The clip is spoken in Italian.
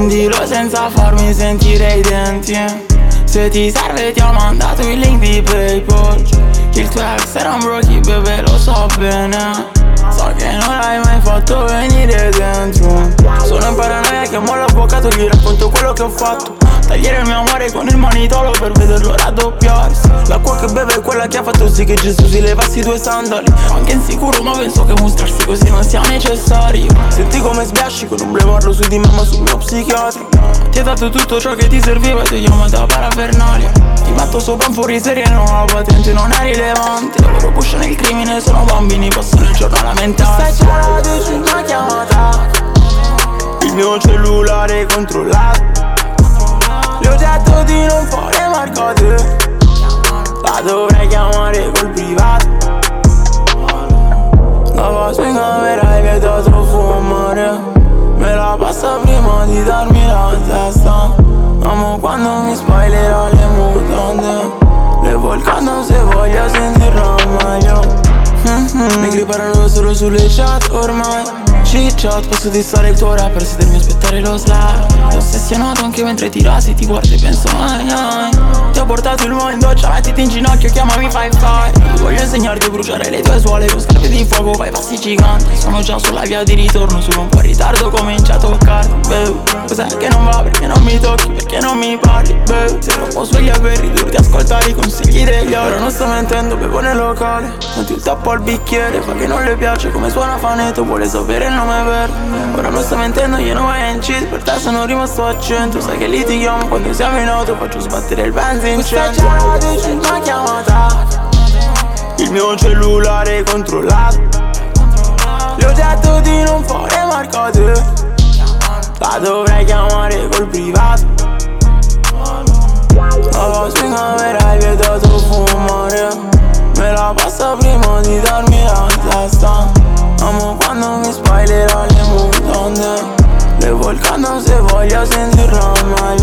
Prendilo senza farmi sentire i denti. Se ti serve ti ho mandato il link di PayPal. Il tuo ex era un broky, bebe, lo so bene. So che non l'hai mai fatto venire dentro. Sono in paranoia che mo l'avvocato gli racconto quello che ho fatto. Tagliare il mio amore con il manitolo per vederlo raddoppiarsi. L'acqua che beve è quella che ha fatto sì che Gesù si levassi i 2 sandali. Anche insicuro ma penso che mostrarsi così non sia necessario. Senti come sbiasci con un blemarlo su di me ma sul mio psichiatra. Ti hai dato tutto ciò che ti serviva e ti ho chiamato a parafernalia. Ti metto sopra un fuoriserie, non ho la patente, non è rilevante. Loro pushano il crimine, sono bambini, passano il giorno a lamentarsi. Stai già su una chiamata. Il mio cellulare controllato. Le ho detto di non fare marcate. La dovrei chiamare col privato. La passo in camera e vietato fumare. Me la passa prima di darmi la testa. Amo quando mi spoilerò le mutande. Le volcano se voglio sentirlo meglio. Mi griparano solo sulle chat ormai. Chit-chat, posso dissare il tuo rapper se devi aspettare lo slide. Ti ho ossessionato anche mentre ti rasi, ti guardo e penso ai ai. Ti ho portato il mo in doccia, mettiti in ginocchio, chiamami fai. Voglio insegnarti a bruciare le tue suole con scarpe di fuoco, fai passi giganti. Sono già sulla via di ritorno, solo un po' in ritardo, comincia a toccarti, babe. Cos'è che non va? Perché non mi tocchi? Perché non mi parli, babe? Sei troppo sveglia per ridurti, ascoltare i consigli degli altri. Ora non sto mentendo, bevo nel locale. Metti il tappo al bicchiere, fa che non le piace come suona Faneto, vuole sapere il nome vero. Ora non sto mentendo, io non vai in cheat, per te sono rimasto a 100. Sai che litighiamo quando siamo in auto, faccio sbattere il benzine in centro. Una chiamata. Il mio cellulare controllato. Le ho detto di non fare marcate. La dovrei chiamare col privato. La passo in camera e vietato fumare. Me la passa prima di darmi la testa. Amo quando mi spoilerò le mutande. Le volcano se voglio sentirlo meglio.